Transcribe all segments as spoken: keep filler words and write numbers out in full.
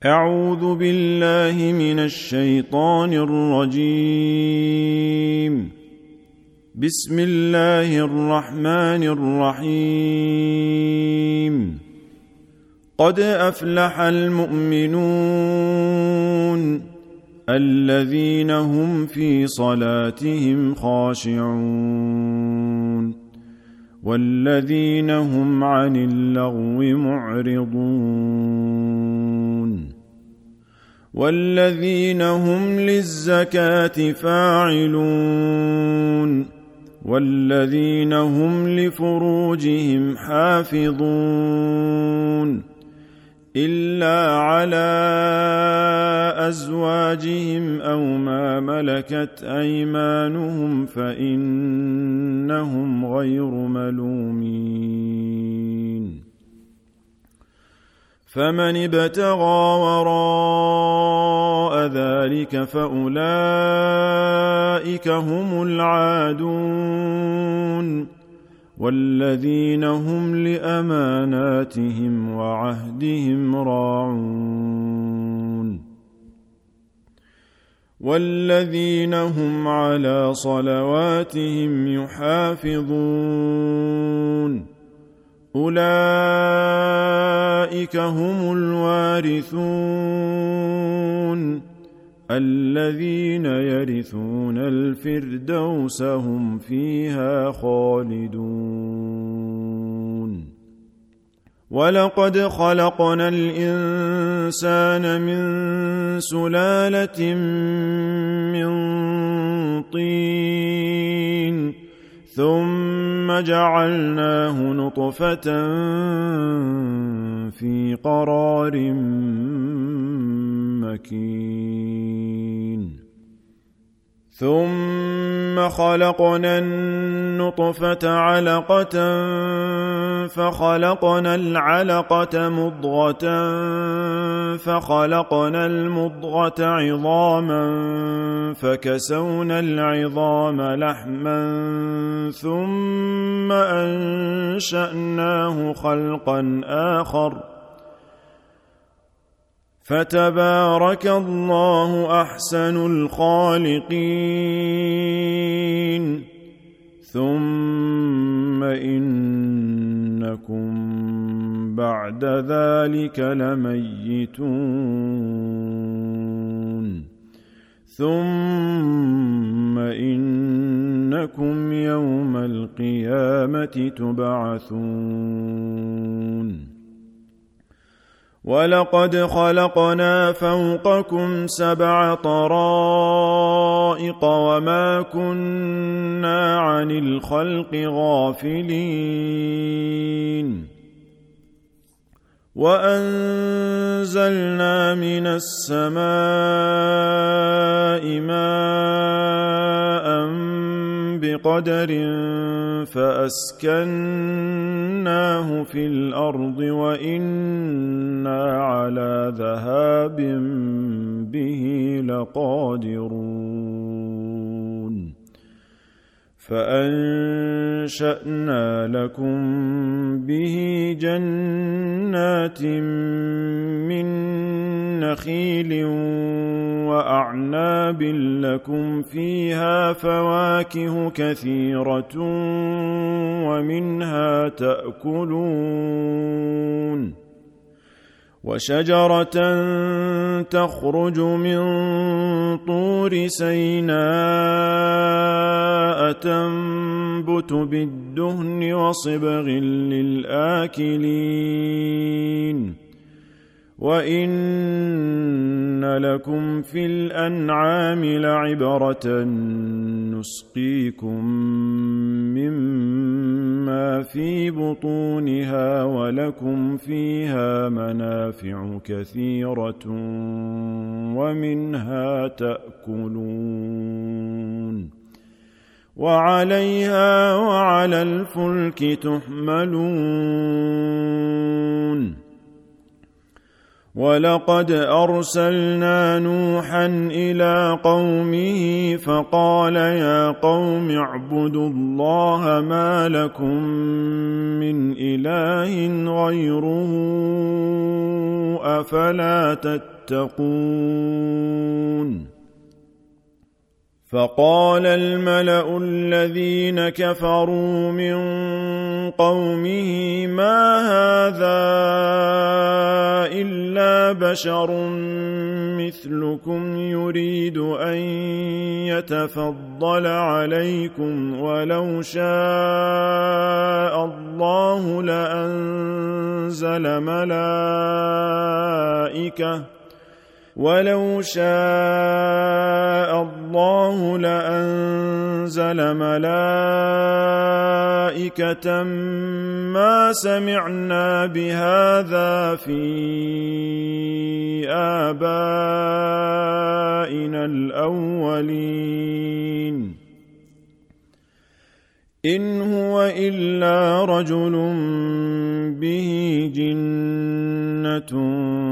أعوذ بالله من الشيطان الرجيم. بسم الله الرحمن الرحيم. قد أفلح المؤمنون الذين هم في صلاتهم خاشعون والذين هم عن اللغو معرضون والذين هم للزكاة فاعلون والذين هم لفروجهم حافظون إلا على أزواجهم أو ما ملكت أيمانهم فإنهم غير ملومين. فمن ابتغى وراء ذلك فأولئك هم العادون والذين هم لأماناتهم وعهدهم راعون والذين هم على صلواتهم يحافظون أولئك هم الوارثون الذين يرثون الفردوس هم فيها خالدون. ولقد خلقنا الإنسان من سلالة من طين ثم جعلناه نطفة في قرار مكين ثم خلقنا النطفة علقة فخلقنا العلقة مضغة فخلقنا المضغة عظاما فكسونا العظام لحما ثم أنشأناه خلقا آخر فتبارك الله أحسن الخالقين. ثم إنكم بعد ذلك لميتون ثم إنكم يوم القيامة تبعثون. ولقد خلقنا فوقكم سبع طرائق وما كنا عن الخلق غافلين وأنزلنا من السماء ماء بقدر فأسكناه في الأرض وإنا على ذهاب به لقادرون فأنشأنا لكم به جنات من نخيل وأعناب لكم فيها فواكه كثيرة ومنها تأكلون وشجرة تخرج من طور سيناء تنبت بالدهن وصبغ للآكلين وإن لكم في الأنعام لعبرة نسقيكم مما في بطونها ولكم فيها منافع كثيرة ومنها تأكلون وعليها وعلى الفلك تحملون. ولقد أرسلنا نوحا إلى قومه فقال يا قوم اعبدوا الله ما لكم من إله غيره أفلا تتقون تتقون. فقال الملأ الذين كفروا من قومه ما هذا إلا بشر مثلكم يريد أن يتفضل عليكم ولو شاء الله لأنزل ملائكة ولو شاء الله لأنزل ملائكة ما سمعنا بهذا في آبائنا الأولين إن هو إلا رجل به جنة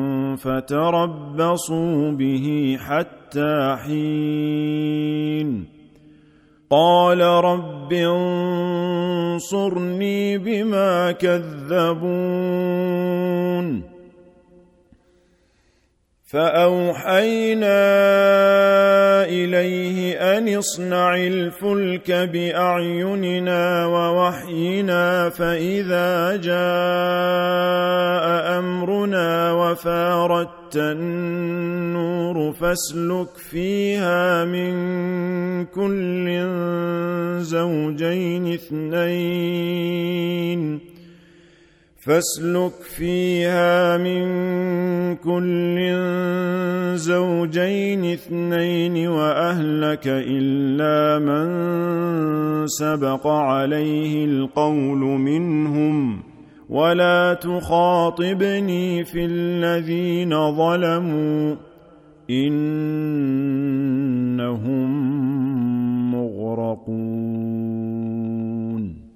فتربصوا به حتى حين. قال رب انصرني بما كذبون. فأوحينا إليه أن اصنع الفلك بأعيننا ووحينا فإذا جاء أمرنا وفارت النور فاسلك فيها من كل زوجين اثنين فاسلك فيها من كل زوجين اثنين وأهلك إلا من سبق عليه القول منهم ولا تخاطبني في الذين ظلموا إنهم مغرقون.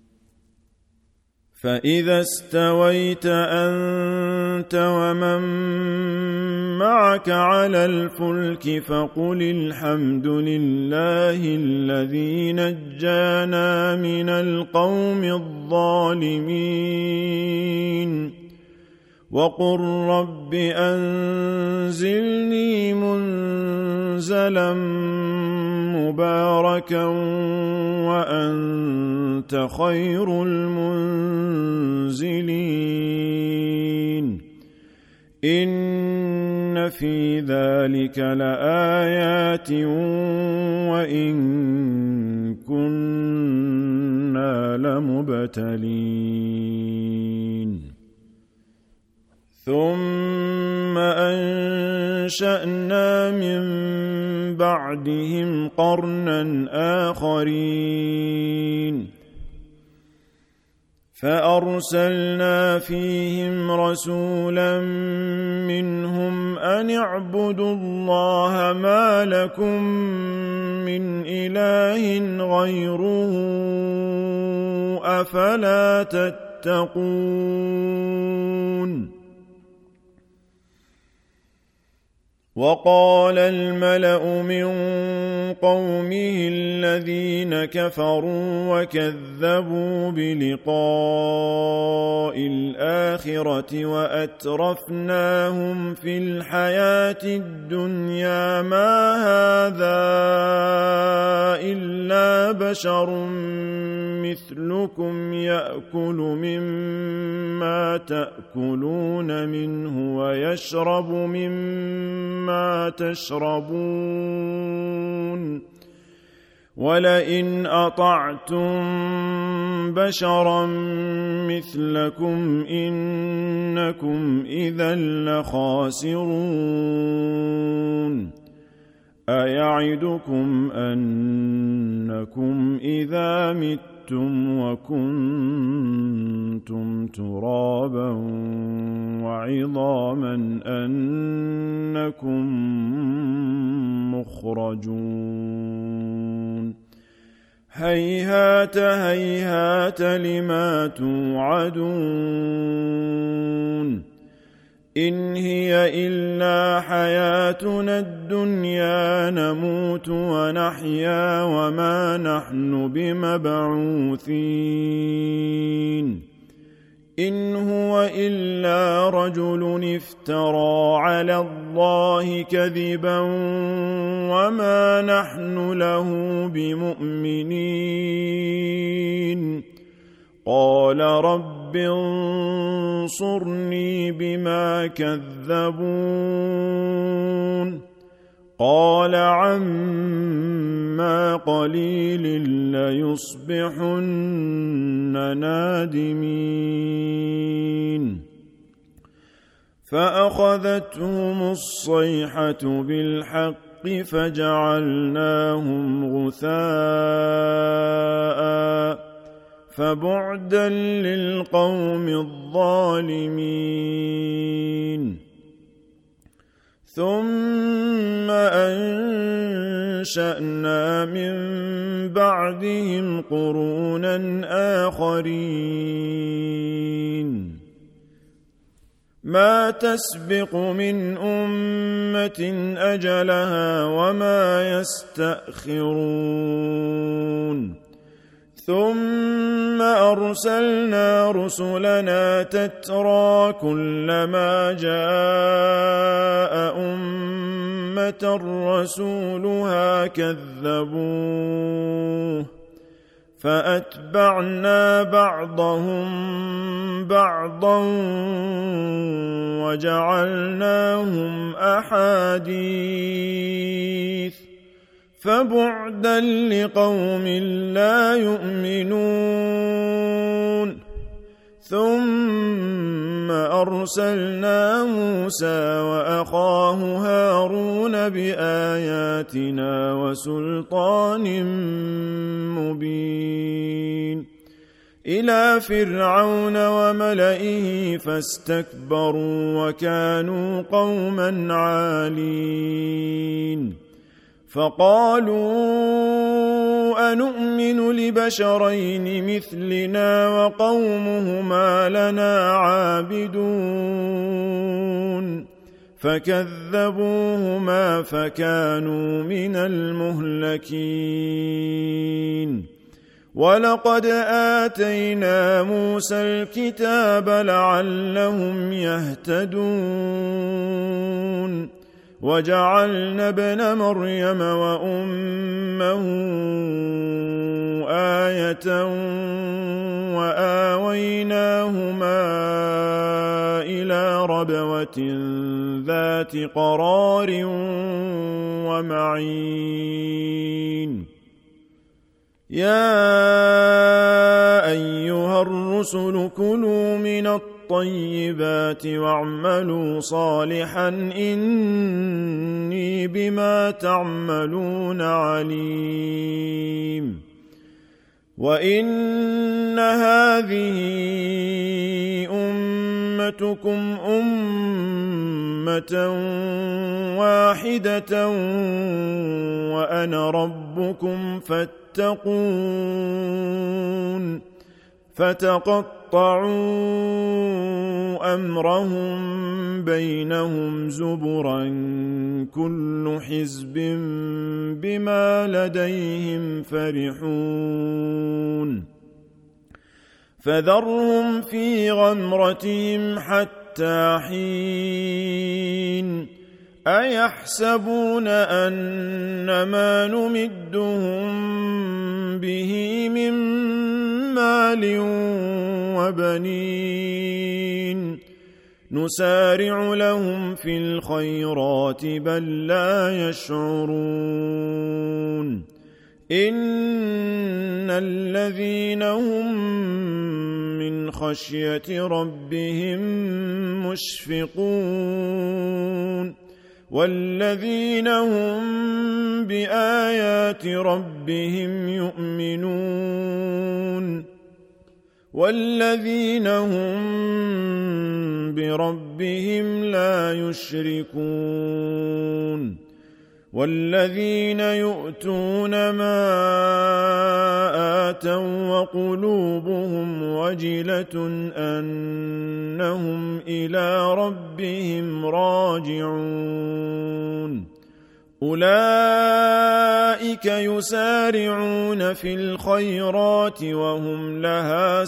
فإذا استويت أنت ومن معك على الفلك فقل الحمد لله الذي نجانا من القوم الظالمين وقل رب أنزلني منزلا مباركا وأنت خير المنزلين. إن في ذلك لآيات وإن كنا لمبتلين. ثم أنشأنا من بعدهم قرنا آخرين فأرسلنا فيهم رسولا منهم أن اعبدوا الله ما لكم من إله غيره أفلا تتقون. وقال الملأ من قومه الذين كفروا وكذبوا بلقاء الآخرة وأترفناهم في الحياة الدنيا ما هذا إلا بشر مثلكم يأكل مما تأكلون منه ويشرب مما ما تشربون ولئن أطعتم بشرا مثلكم إنكم إذا لخاسرون. أيعدكم أنكم إذا متم وكنتم ترابا وعظاما أنكم مخرجون. هيهات هيهات لما توعدون. إن هي إلا حياتنا الدنيا نموت ونحيا وما نحن بمبعوثين. إن هو إلا رجل افترى على الله كذبا وما نحن له بمؤمنين قال رب انصرني بما كذبون قال عما قليل ليصبحن نادمين فأخذتهم الصيحة بالحق فجعلناهم غثاء فبعدا للقوم الظالمين ثم أنشأنا من بعدهم قرونا آخرين ما تسبق من أمة أجلها وما يستأخرون ثم أرسلنا رسلنا تترى كلما جاء أمة رسولها كذبوه فأتبعنا بعضهم بعضا وجعلناهم أحاديث فبعدا لقوم لا يؤمنون ثم أرسلنا موسى وأخاه هارون بآياتنا وسلطان مبين إلى فرعون وملئه فاستكبروا وكانوا قوما عالين فقالوا أنؤمن لبشرين مثلنا وقومهما لنا عابدون فكذبوهما فكانوا من المهلكين ولقد آتينا موسى الكتاب لعلهم يهتدون وجعلنا ابن مريم وأمه آية وآويناهما إلى ربوة ذات قرار ومعين يا أيها الرسل كلوا من الطيبات واعملوا صالحا إني بما تعملون عليم وإن هذه أمتكم أمة واحدة وأنا ربكم فاتقون فتقطعوا أمرهم بينهم زبرا كل حزب بما لديهم فرحون فذرهم في غمرتهم حتى حين أيحسبون أن ما نمدهم به من مال وبنين نسارع لهم في الخيرات بل لا يشعرون إن الذين هم من خشية ربهم مشفقون والذين هم بآيات ربهم يؤمنون والذين هم بربهم لا يشركون والذين يؤتون ما آتوا وقلوبهم وجلة أنهم إلى ربهم راجعون أولئك يسارعون في الخيرات وهم لها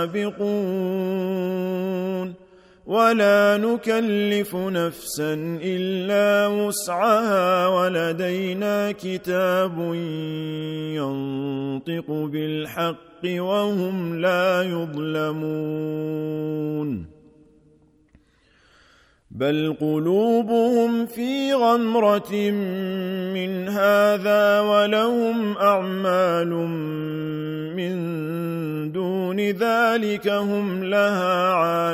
سابقون ولا نكلف نفسا إلا وسعها ولدينا كتاب ينطق بالحق وهم لا يظلمون بل قلوبهم في غمرة من هذا ولهم أعمال من دون ذلك هم لها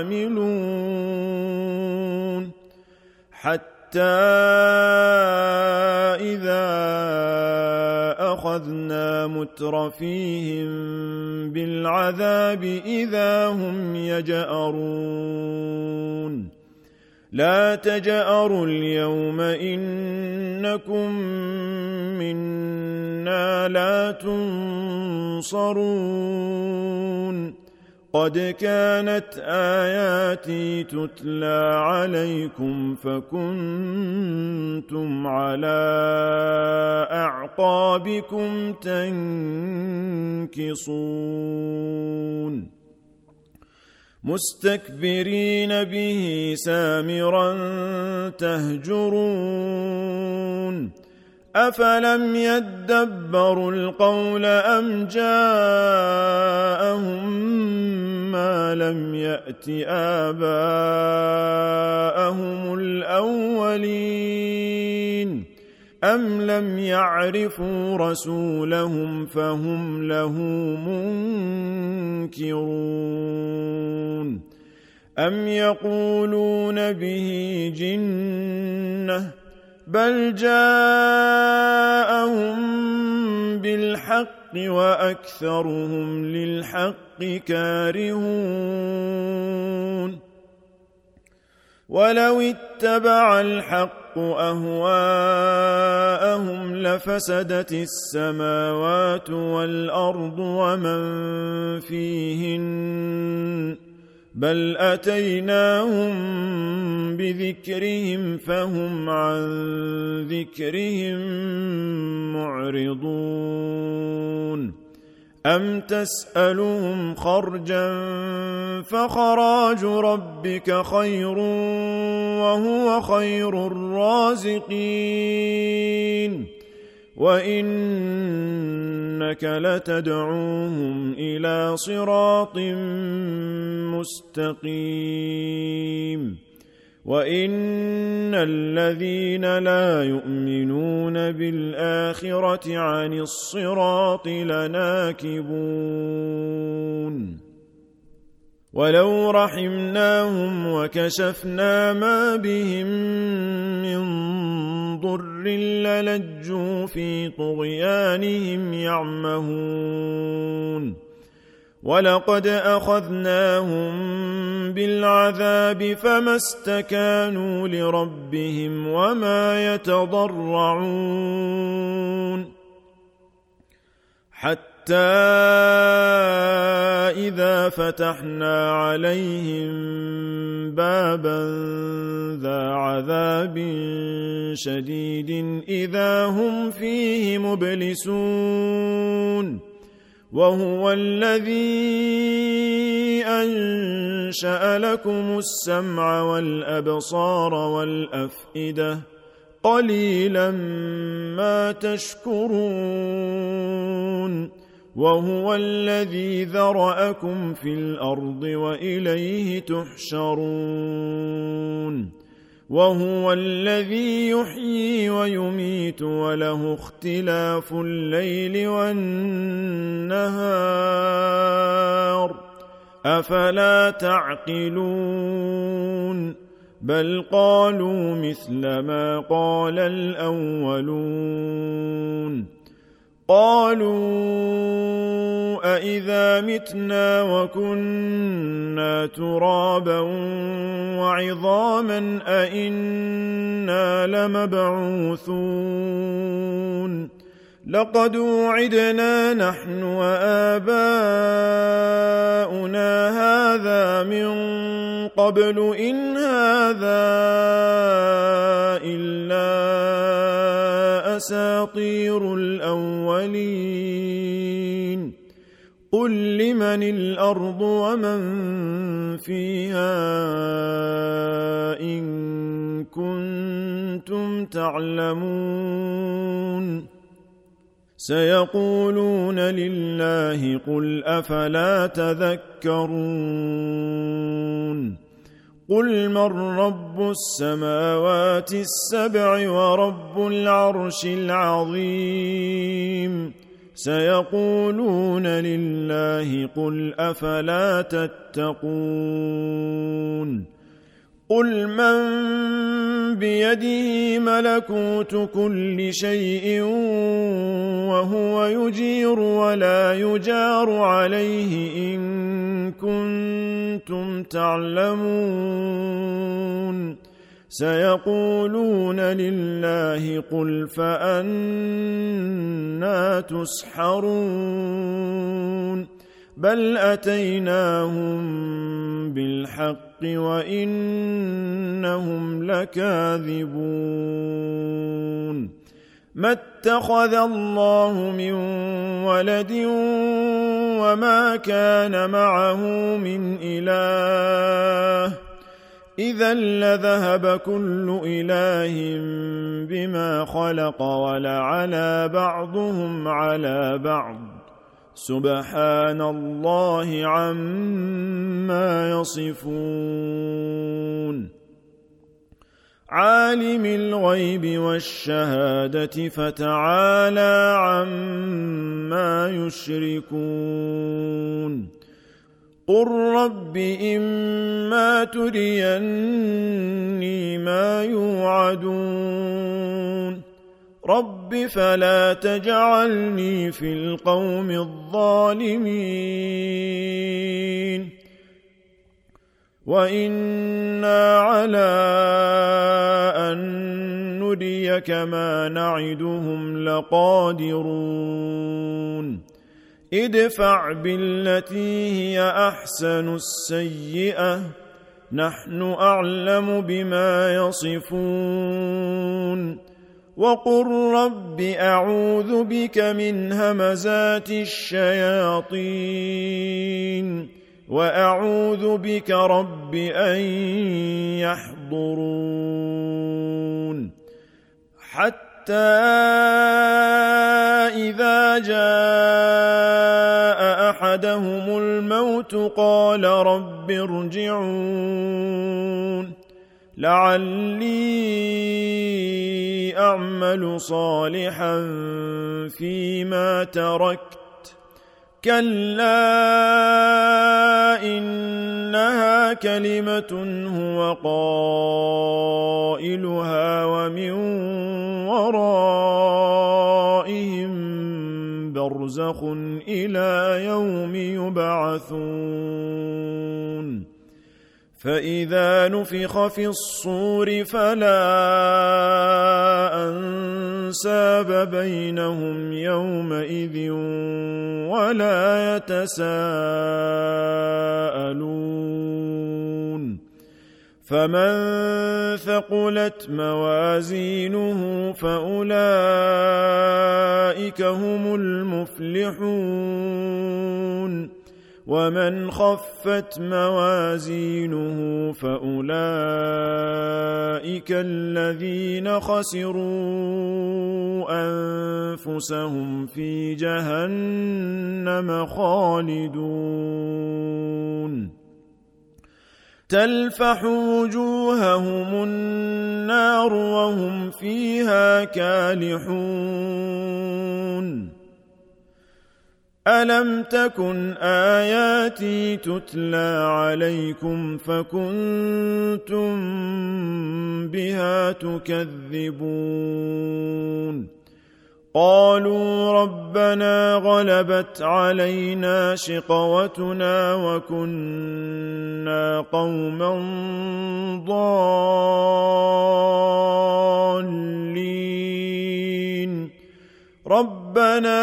عاملون حتى إذا أخذنا مترفيهم بالعذاب إذا هم يجأرون لا تجأروا اليوم إنكم منا لا تنصرون قد كانت آياتي تتلى عليكم فكنتم على أعقابكم تنكصون مستكبرين به سامرا تهجرون أفلم يدبروا القول أم جاءهم ما لم يأت آباءهم الأولين أم لم يعرفوا رسولهم فهم له منكرون أم يقولون به جنة بل جاءهم بالحق وأكثرهم للحق كارهون ولو اتبع الحق أهواءهم لفسدت السماوات والأرض ومن فيهن بل أتيناهم بذكرهم فهم عن ذكرهم معرضون أم تسألهم خرجا فخراج ربك خير وهو خير الرازقين وإنك لتدعوهم إلى صراط مستقيم وإن الذين لا يؤمنون بالآخرة عن الصراط لناكبون ولو رحمناهم وكشفنا ما بهم من ضر للجوا في طغيانهم يعمهون ولقد أخذناهم بالعذاب فما استكانوا لربهم وما يتضرعون حتى إذا فتحنا عليهم بابا ذا عذاب شديد إذا هم فيه مبلسون وهو الذي أنشأ لكم السمع والأبصار والأفئدة قليلا ما تشكرون وهو الذي ذرأكم في الأرض وإليه تحشرون وهو الذي يحيي ويميت وله اختلاف الليل والنهار أفلا تعقلون بل قالوا مثل ما قال الأولون قالوا أإذا متنا وكنا ترابا وعظاما أإنا لمبعوثون لقد وعدنا نحن وآباؤنا هذا من قبل إن هذا إلا أساطير الأولين قل لمن الأرض ومن فيها إن كنتم تعلمون سيقولون لله قل أفلا تذكرون قل من رب السماوات السبع ورب العرش العظيم سيقولون لله قل أفلا تتقون قل من بيده ملكوت كل شيء وهو يجير ولا يجار عليه إن كنتم تعلمون سيقولون لله قل فأنى تسحرون بل أتيناهم بالحق وإنهم لكاذبون ما اتخذ الله من ولد وما كان معه من إله إذا لذهب كل إله بما خلق ولعلى بعضهم على بعض سبحان الله عما يصفون عالم الغيب والشهادة فتعالى عما يشركون قل رب إما تريني ما يوعدون رب فلا تجعلني في القوم الظالمين وإنا على أن نريك ما نعدهم لقادرون ادفع بالتي هي أحسن السيئة نحن أعلم بما يصفون وقل رب أعوذ بك من همزات الشياطين وأعوذ بك رب أن يحضرون حتى إذا جاء أحدهم الموت قال رب ارجعون لعلي أعمل صالحا فيما تركت كلا إنها كلمة هو قائلها ومن ورائهم برزخ إلى يوم يبعثون فإذا نفخ في الصور فلا أنساب بينهم يومئذ ولا يتساءلون فمن ثقلت موازينه فأولئك هم المفلحون ومن خفت موازينه فأولئك الذين خسروا أنفسهم في جهنم خالدون تلفح وجوههم النار وهم فيها كالحون ألم تكن آياتي تتلى عليكم فكنتم بها تكذبون قالوا ربنا غلبت علينا شقوتنا وكنا قوما ضالين ربنا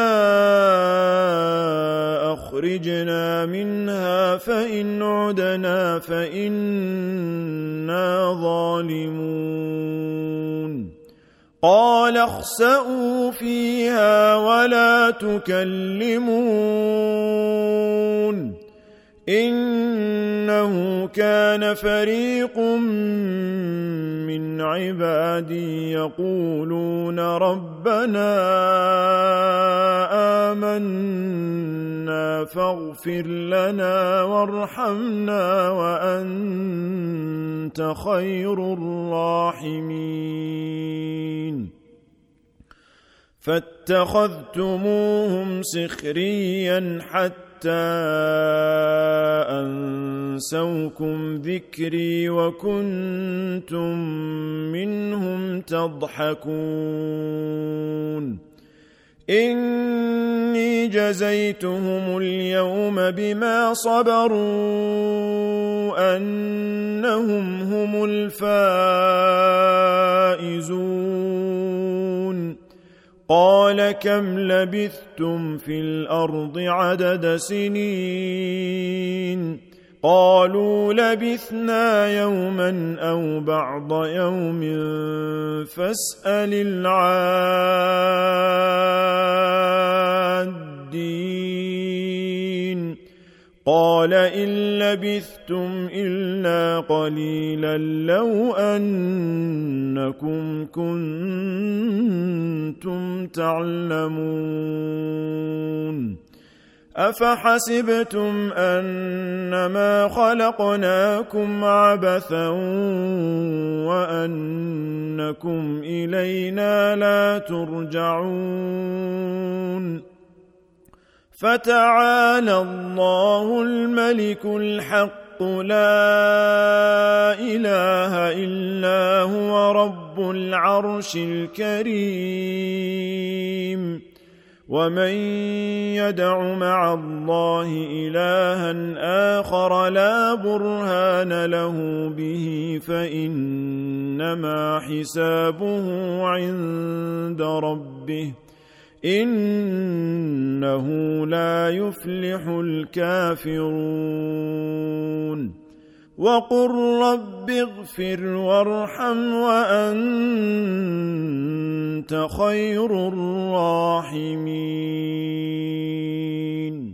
أخرجنا منها فإن عدنا فإنا ظالمون قال اخسئوا فيها ولا تكلمون إنه كان فريق من عبادي يقولون ربنا آمنا فاغفر لنا وارحمنا وأنت خير الراحمين فاتخذتموهم سخريا حتى أنسوكم ذكري وكنتم منهم تضحكون إني جزيتهم اليوم بما صبروا أنهم هم الفائزون قال كم لبثتم في الأرض عدد سنين قالوا لبثنا يوما أو بعض يوم فاسأل العادين قال إن لبثتم إلا قليلا لو أنكم كنتم تعلمون أفحسبتم أنما خلقناكم عبثا وأنكم إلينا لا ترجعون فتعالى الله الملك الحق لا إله إلا هو رب العرش الكريم ومن يدع مع الله إلها آخر لا برهان له به فإنما حسابه عند ربه إنه لا يفلح الكافرون وقل رب اغفر وارحم وأنت خير الراحمين